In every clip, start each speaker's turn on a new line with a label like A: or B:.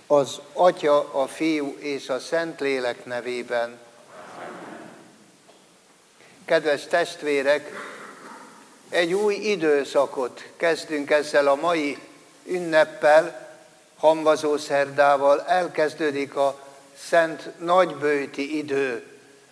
A: Az Atya, a Fiú és a Szentlélek nevében. Kedves testvérek, egy új időszakot kezdünk ezzel a mai ünneppel, Hamvazó szerdával. Elkezdődik a Szent Nagyböjti idő.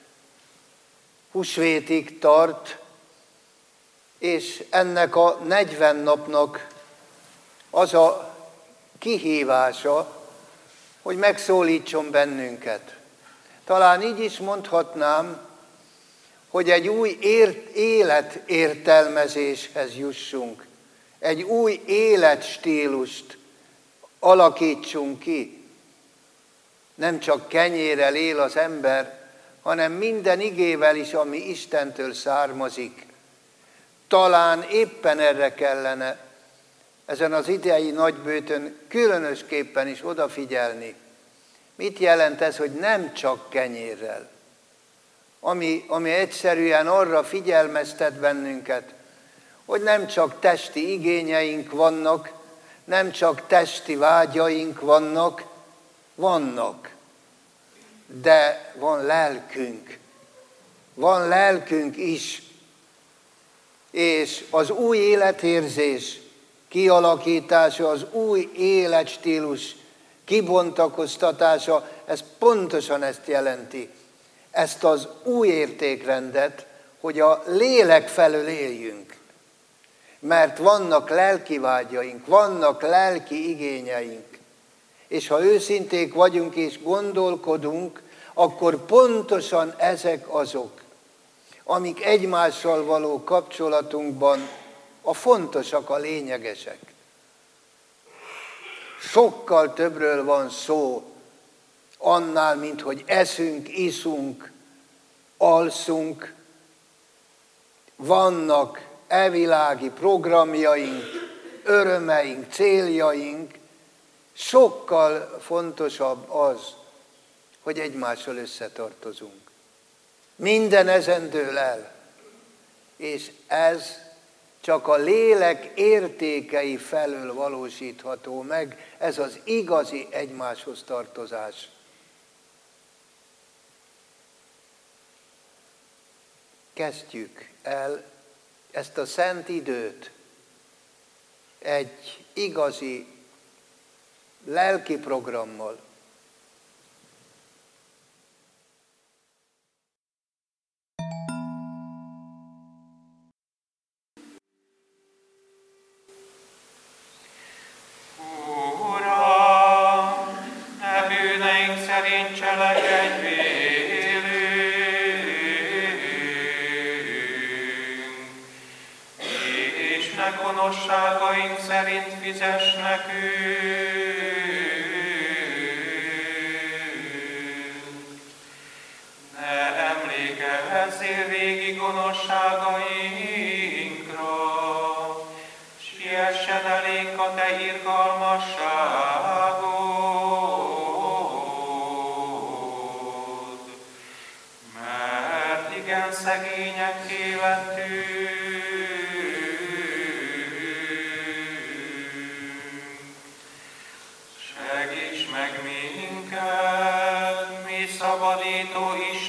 A: Húsvétig tart, és ennek a 40 napnak az a kihívása, hogy megszólítson bennünket. Talán így is mondhatnám, hogy egy új életértelmezéshez jussunk, egy új életstílust alakítsunk ki. Nem csak kenyérrel él az ember, hanem minden igével is, ami Istentől származik. Talán éppen erre kellene ezen az idei nagyböjtön különösképpen is odafigyelni. Mit jelent ez, hogy nem csak kenyérrel? Ami egyszerűen arra figyelmeztet bennünket, hogy nem csak testi igényeink vannak, nem csak testi vágyaink vannak, de van lelkünk. Van lelkünk is. És az új életérzés kialakítása, az új életstílus kibontakoztatása, ez pontosan ezt jelenti. Ezt az új értékrendet, hogy a lélek felől éljünk. Mert vannak lelki vágyaink, vannak lelki igényeink. És ha őszinték vagyunk és gondolkodunk, akkor pontosan ezek azok, amik egymással való kapcsolatunkban a fontosak, a lényegesek. Sokkal többről van szó annál, mint hogy eszünk, iszunk, alszunk. Vannak evilági programjaink, örömeink, céljaink. Sokkal fontosabb az, hogy egymással összetartozunk. Minden ezen dől el, és ez csak a lélek értékei felől valósítható meg, ez az igazi egymáshoz tartozás. Kezdjük el ezt a szent időt egy igazi lelki programmal.
B: Gonoszságaink szerint fizess nekünk. Ne emlékezzél régi gonoszságainkra, siessen elénk a te irgalmasságod. Mert igen szegényekké lettünk, szabadító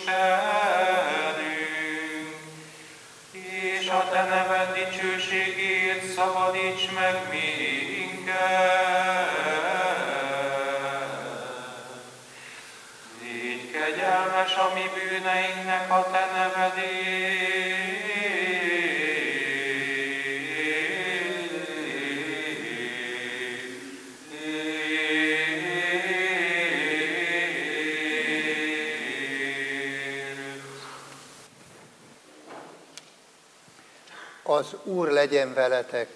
B: Istenünk, és a te neved dicsőségért szabadíts meg minket. Légy kegyelmes a mi bűneinknek a te nevedért.
A: Az Úr legyen veletek.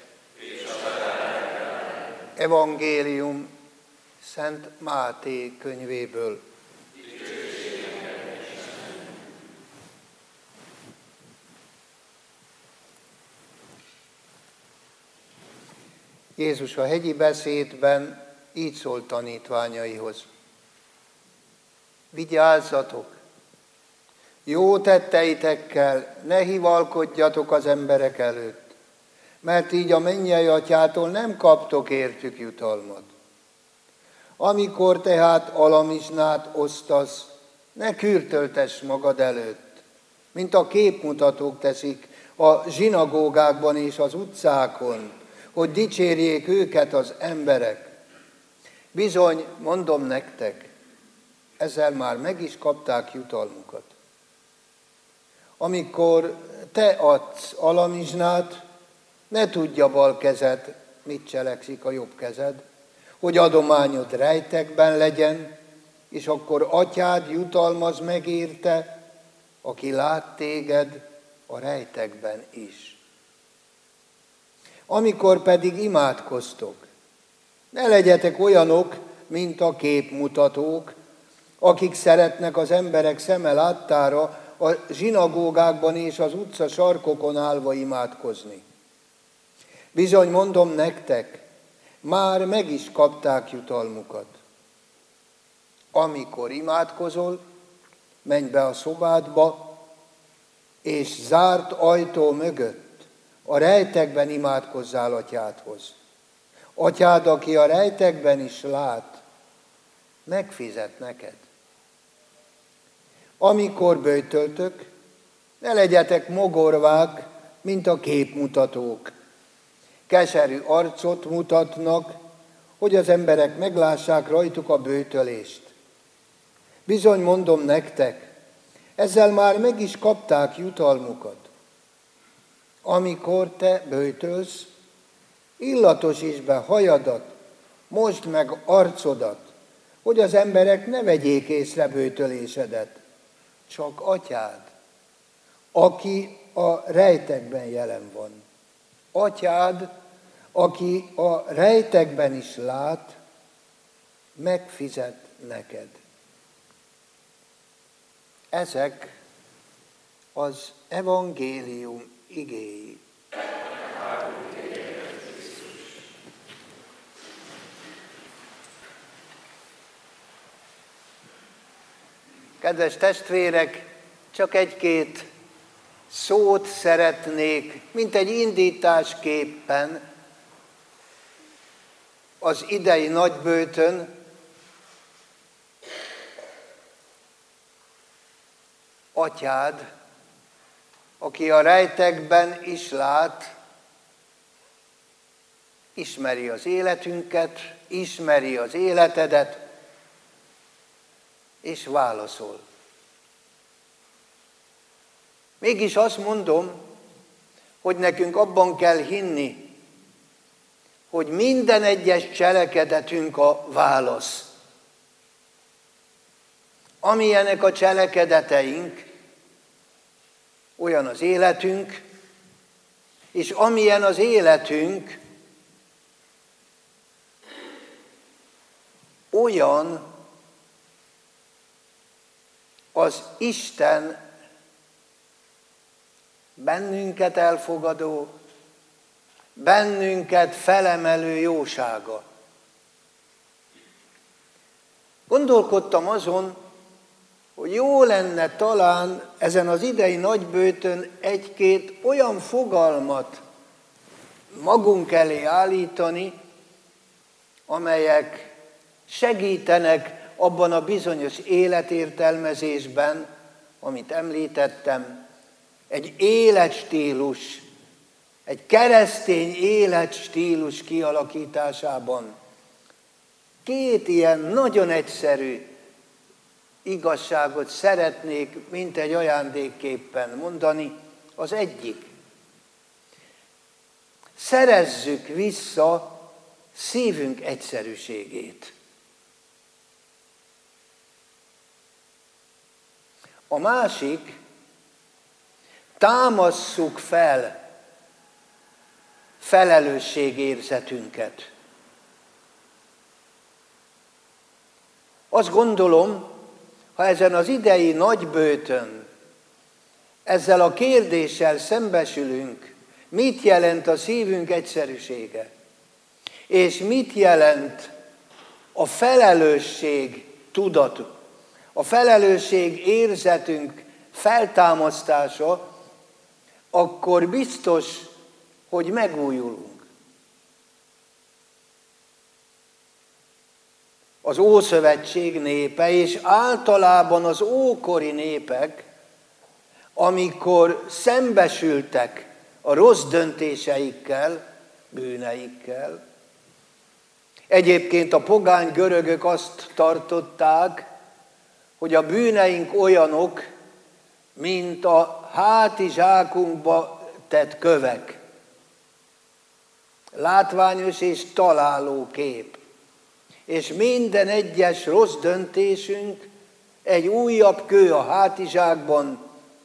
A: Evangélium Szent Máté könyvéből. Jézus a hegyi beszédben így szólt tanítványaihoz. Vigyázzatok! Jó tetteitekkel ne hivalkodjatok az emberek előtt, mert így a mennyei atyától nem kaptok értük jutalmat. Amikor tehát alamizsnát osztasz, ne kürtöltess magad előtt, mint a képmutatók teszik a zsinagógákban és az utcákon, hogy dicsérjék őket az emberek. Bizony, mondom nektek, ezzel már meg is kapták jutalmukat. Amikor te adsz alamizsnát, ne tudja bal kezed, mit cselekszik a jobb kezed, hogy adományod rejtekben legyen, és akkor atyád jutalmaz meg érte, aki lát téged a rejtekben is. Amikor pedig imádkoztok, ne legyetek olyanok, mint a képmutatók, akik szeretnek az emberek szeme láttára a zsinagógákban és az utca sarkokon állva imádkozni. Bizony, mondom nektek, már meg is kapták jutalmukat. Amikor imádkozol, menj be a szobádba, és zárt ajtó mögött a rejtekben imádkozzál atyádhoz. Atyád, aki a rejtekben is lát, megfizet neked. Amikor böjtöltök, ne legyetek mogorvák, mint a képmutatók. Keserű arcot mutatnak, hogy az emberek meglássák rajtuk a böjtölést. Bizony, mondom nektek, ezzel már meg is kapták jutalmukat. Amikor te böjtölsz, illatosítsd be hajadat, mosd meg arcodat, hogy az emberek ne vegyék észre böjtölésedet, csak atyád, aki a rejtekben jelen van. Atyád, aki a rejtekben is lát, megfizet neked. Ezek az evangélium igéi. Kedves testvérek, csak egy-két szót szeretnék, mint egy indításképpen az idei nagyböjtön atyád, aki a rejtekben is lát, ismeri az életünket, ismeri az életedet, és válaszol. Mégis azt mondom, hogy nekünk abban kell hinni, hogy minden egyes cselekedetünk a válasz. Amilyenek a cselekedeteink, olyan az életünk, és amilyen az életünk, olyan az Isten bennünket elfogadó, bennünket felemelő jósága. Gondolkodtam azon, hogy jó lenne talán ezen az idei nagyböjtön egy-két olyan fogalmat magunk elé állítani, amelyek segítenek abban a bizonyos életértelmezésben, amit említettem, egy életstílus, egy keresztény életstílus kialakításában. Két ilyen nagyon egyszerű igazságot szeretnék, mint egy ajándékképpen mondani. Az egyik, szerezzük vissza szívünk egyszerűségét. A másik, támasszuk fel felelősségérzetünket. Azt gondolom, ha ezen az idei nagyböjtön ezzel a kérdéssel szembesülünk, mit jelent a szívünk egyszerűsége, és mit jelent a felelősség tudatuk, a felelősség érzetünk feltámasztása, akkor biztos, hogy megújulunk. az Ószövetség népe, és általában az ókori népek, amikor szembesültek a rossz döntéseikkel, bűneikkel. Egyébként a pogány görögök azt tartották, hogy a bűneink olyanok, mint a hátizsákunkba tett kövek. Látványos és találó kép. És minden egyes rossz döntésünk egy újabb kő a hátizsákban,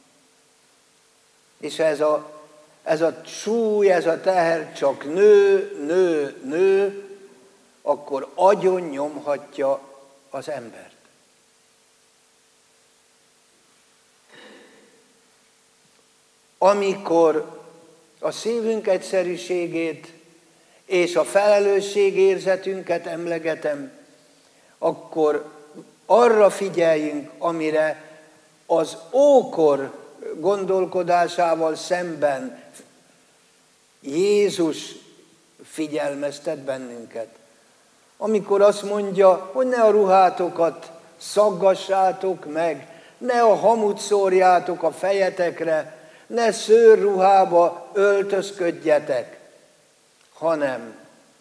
A: és ez a súly, ez a teher csak nő, akkor agyon nyomhatja az embert. Amikor a szívünk egyszerűségét és a felelősségérzetünket emlegetem, akkor arra figyeljünk, amire az ókor gondolkodásával szemben Jézus figyelmeztet bennünket. Amikor azt mondja, hogy ne a ruhátokat szaggassátok meg, ne a hamut szórjátok a fejetekre, ne szőrruhába öltözködjetek, hanem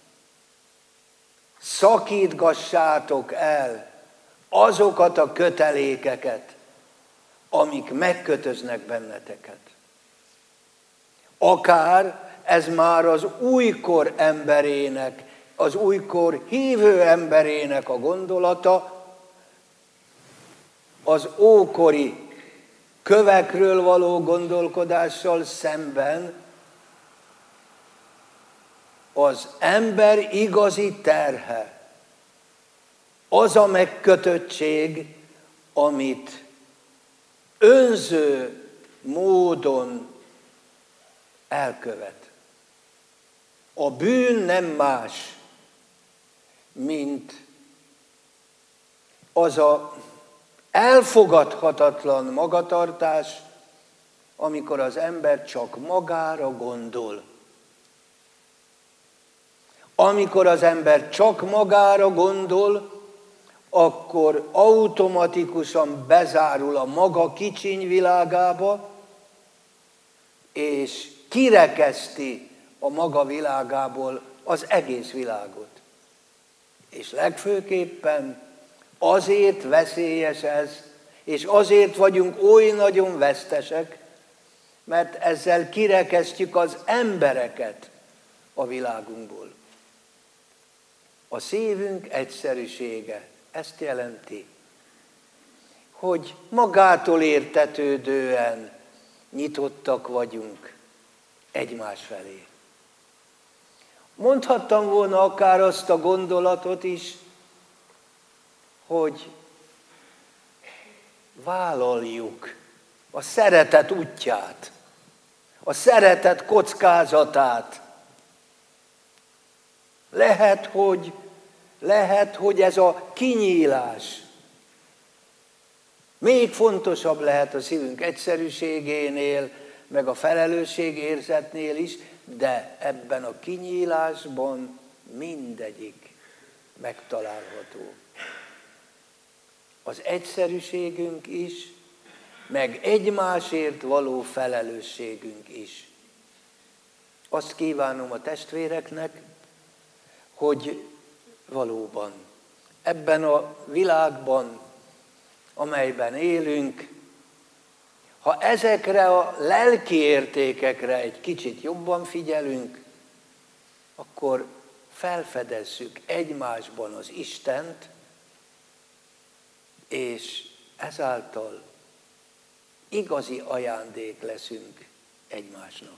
A: szakítgassátok el azokat a kötelékeket, amik megkötöznek benneteket. Akár ez már az újkor emberének, az újkor hívő emberének a gondolata, az ókori kövekről való gondolkodással szemben az ember igazi terhe, az a megkötöttség, amit önző módon elkövet. A bűn nem más, mint az a elfogadhatatlan magatartás, amikor az ember csak magára gondol. Amikor az ember csak magára gondol, akkor automatikusan bezárul a maga kicsiny világába, és kirekeszti a maga világából az egész világot. És legfőképpen azért veszélyes ez, és azért vagyunk oly nagyon vesztesek, mert ezzel kirekesztjük az embereket a világunkból. A szívünk egyszerűsége ezt jelenti, hogy magától értetődően nyitottak vagyunk egymás felé. Mondhattam volna akár azt a gondolatot is, hogy vállaljuk a szeretet útját, a szeretet kockázatát. Lehet, hogy ez a kinyílás még fontosabb lehet a szívünk egyszerűségénél, meg a felelősségérzetnél is, de ebben a kinyílásban mindegyik megtalálható. Az egyszerűségünk is, meg egymásért való felelősségünk is. Azt kívánom a testvéreknek, hogy valóban ebben a világban, amelyben élünk, ha ezekre a lelki értékekre egy kicsit jobban figyelünk, akkor felfedezzük egymásban az Istent, és ezáltal igazi ajándék leszünk egymásnak.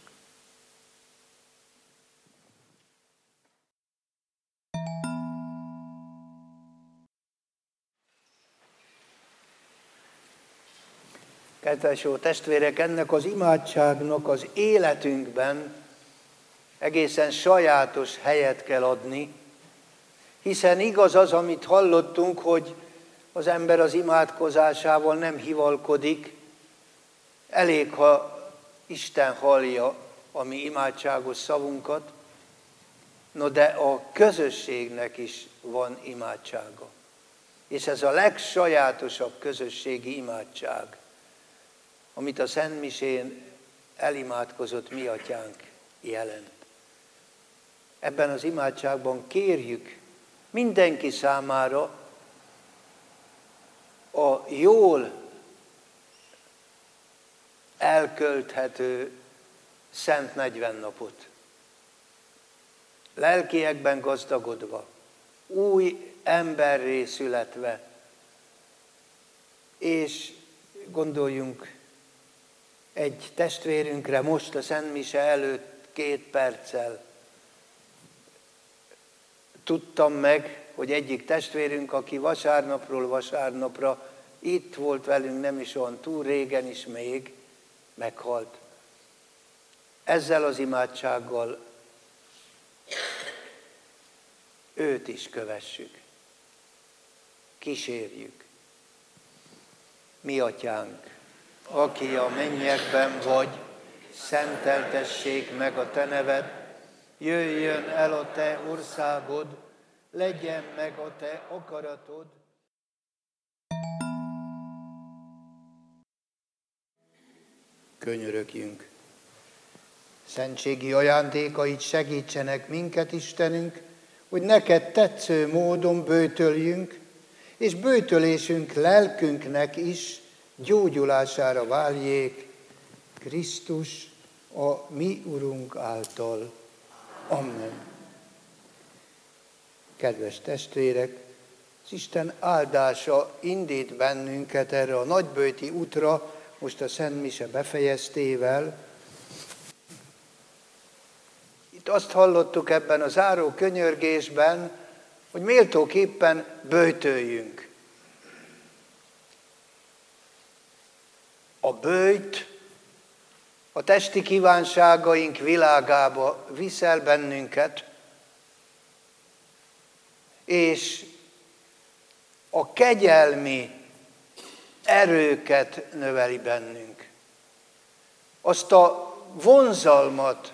A: Kedves jó testvérek, ennek az imádságnak az életünkben egészen sajátos helyet kell adni, hiszen igaz az, amit hallottunk, hogy az ember az imádkozásával nem hivalkodik, elég, ha Isten hallja a mi imádságos szavunkat, no de a közösségnek is van imádsága. És ez a legsajátosabb közösségi imádság, amit a Szentmisén elimádkozott mi atyánk jelent. Ebben az imádságban kérjük mindenki számára a jól elkölthető Szent 40 napot. Lelkiekben gazdagodva, új emberré születve, és gondoljunk egy testvérünkre most a Szent Mise előtt 2 perccel. Tudtam meg, hogy egyik testvérünk, aki vasárnapról vasárnapra itt volt velünk, nem is olyan túl régen is még, meghalt. Ezzel az imádsággal őt is kövessük, kísérjük. Mi atyánk, aki a mennyekben vagy, szenteltessék meg a te neved, jöjjön el a te országod, legyen meg a te akaratod. Könyörögjünk. Szentségi ajándékaid segítsenek minket, Istenünk, hogy neked tetsző módon böjtöljünk, és böjtölésünk lelkünknek is gyógyulására váljék Krisztus, a mi Urunk által. Amen. Kedves testvérek, az Isten áldása indít bennünket erre a nagyböjti útra, most a Szent Mise befejeztével. Itt azt hallottuk ebben a záró könyörgésben, hogy méltóképpen böjtöljünk. A böjt a testi kívánságaink világába viszel bennünket, és a kegyelmi erőket növeli bennünk. Azt a vonzalmat,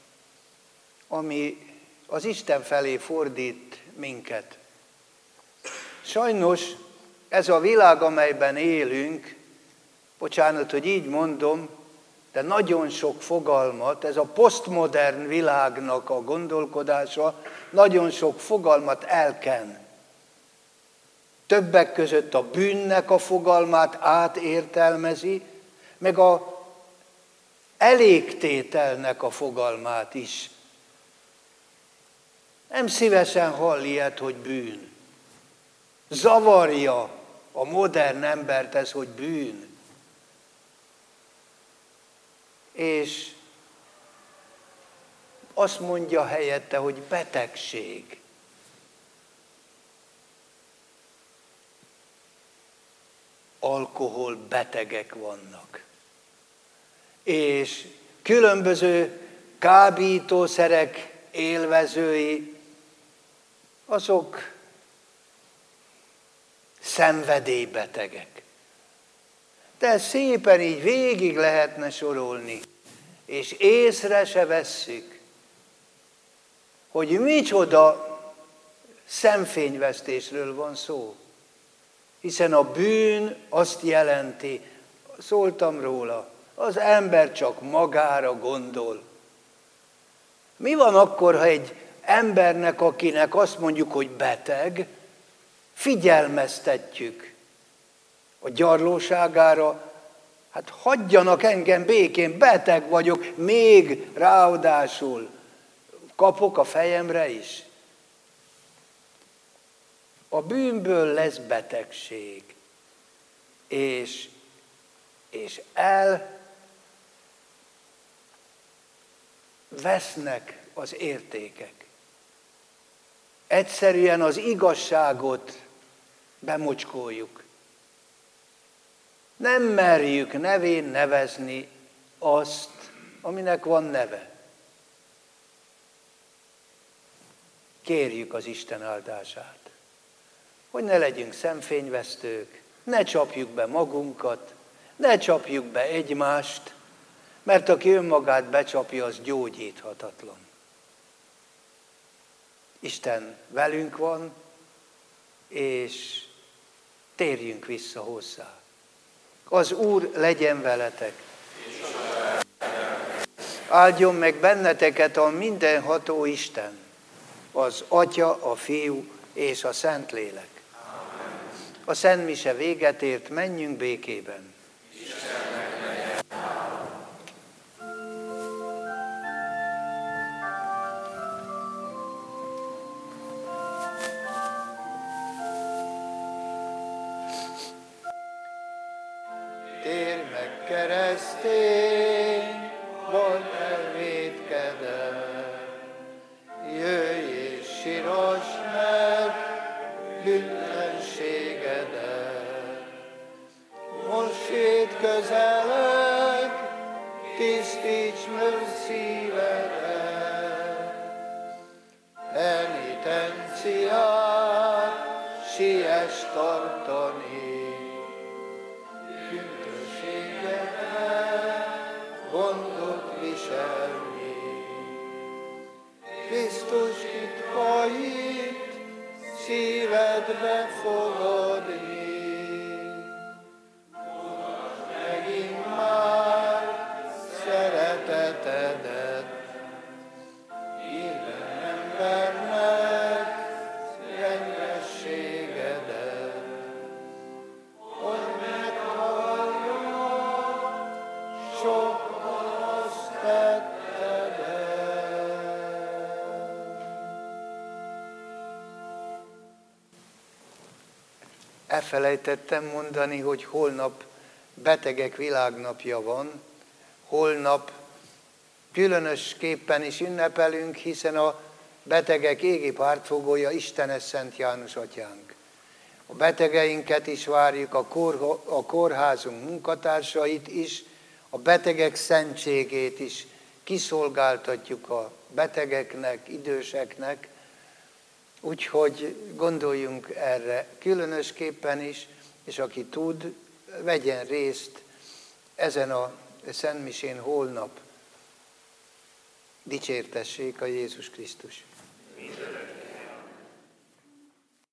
A: ami az Isten felé fordít minket. Sajnos ez a világ, amelyben élünk, bocsánat, hogy így mondom, de nagyon sok fogalmat, ez a posztmodern világnak a gondolkodása, nagyon sok fogalmat elken. Többek között a bűnnek a fogalmát átértelmezi, meg a elégtételnek a fogalmát is. Nem szívesen hall ilyet, hogy bűn. Zavarja a modern embert ez, hogy bűn. És azt mondja helyette, hogy betegség. Alkoholbetegek vannak. És különböző kábítószerek élvezői, azok szenvedélybetegek. De szépen így végig lehetne sorolni, és észre se vesszük, hogy micsoda szemfényvesztésről van szó. Hiszen a bűn azt jelenti, szóltam róla, az ember csak magára gondol. Mi van akkor, ha egy embernek, akinek azt mondjuk, hogy beteg, figyelmeztetjük a gyarlóságára, hát hagyjanak engem békén, beteg vagyok, még ráadásul kapok a fejemre is. A bűnből lesz betegség, és elvesznek az értékek. Egyszerűen az igazságot bemocskoljuk. Nem merjük nevén nevezni azt, aminek van neve. Kérjük az Isten áldását, hogy ne legyünk szemfényvesztők, ne csapjuk be magunkat, ne csapjuk be egymást, mert aki önmagát becsapja, az gyógyíthatatlan. Isten velünk van, és térjünk vissza hozzá. Az Úr legyen veletek. Áldjon meg benneteket a mindenható Isten, az Atya, a Fiú és a Szentlélek. A Szent Mise véget ért, menjünk békében. Térj meg, keresztény, volt elvétkedett, jöjj és sírasd meg bűnösségedet. Most hét közeleg, tisztíts meg szívedet, penitenciát siess tartani, gondot viselni. Krisztus titkait szívedbe fogadni. Mutasd megint már szeretetedet, minden embernek rengességedet. Hogy meghalljon sok gonosz tettedet. Elfelejtettem mondani, hogy holnap betegek világnapja van. Holnap különösképpen is ünnepelünk, hiszen a betegek égi pártfogója Istenes Szent János atyánk. A betegeinket is várjuk, a kórházunk munkatársait is, a betegek szentségét is kiszolgáltatjuk a betegeknek, időseknek, úgyhogy gondoljunk erre különösképpen is, és aki tud, vegyen részt ezen a Szentmisén holnap. Dicsértessék a Jézus Krisztus!